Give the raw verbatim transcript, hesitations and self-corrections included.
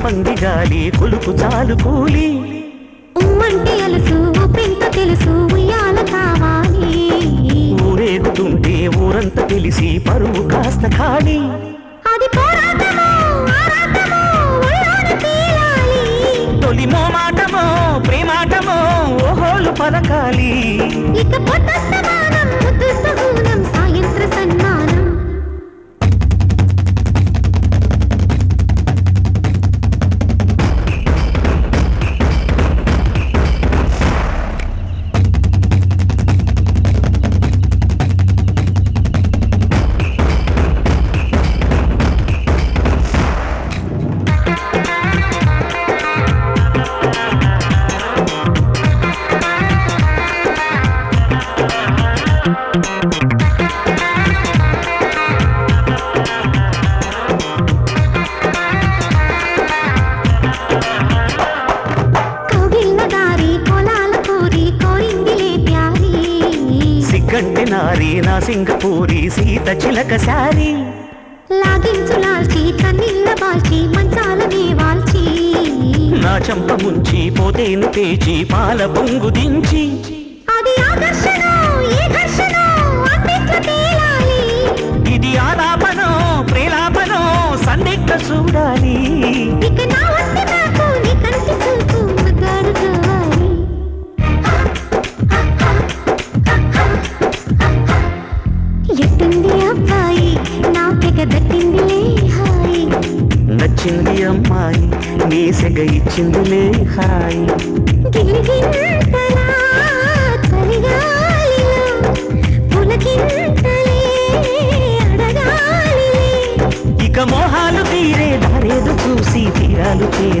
సంపంగి గాలి కులుపు చాలు కూలి ఉమ్మంటే అలసు పెంట తెలుసు ఉయ్యాల కావాలి ఊరేగుతుంటే ఊరంతా తెలిసి పరువు కాస్త ఖాళీ అది పోరాటమో ఆరాటమో ఒళ్ళోన తేలాలి తొలి మోమాటమో ప్రేమాటమో ఓహోలు పలకాలి ఇక పొద్దస్తమానం ముద్దు సహూనం సాయంత్ర సన్మానం సిగ్గంటి నారి నా సింగపూరి సీత చిలక సారి లాగించు లాల్చి తన్నిళ్ళ బాల్చి మంచాలనే వాల్చి నా చంప ముంచి పోతేను పేచి పాల పొంగు దించి అది ఆకర్షణ ఏ ఘర్షణ అన్నిట్ల తేలాలి ఇది ఆలాపనో ప్రేలాపనో సన్నిగ్ధ చూడాలి ఇక నా వంటి నాకు నీ కంటి చూపు ముద్దారు కావాలి ఎట్టింది అబ్బాయి నా పెగ దట్టిందిలే హాయి నచ్చింది అమ్మాయి నీ సెగ ఇచ్చిందిలే హాయి గిలిగింతలా చలిగాలిలో పులకింతలే అడగాలిలే ఇక మోహాలు తీరే దారేదు చూసి తీరాలు చేర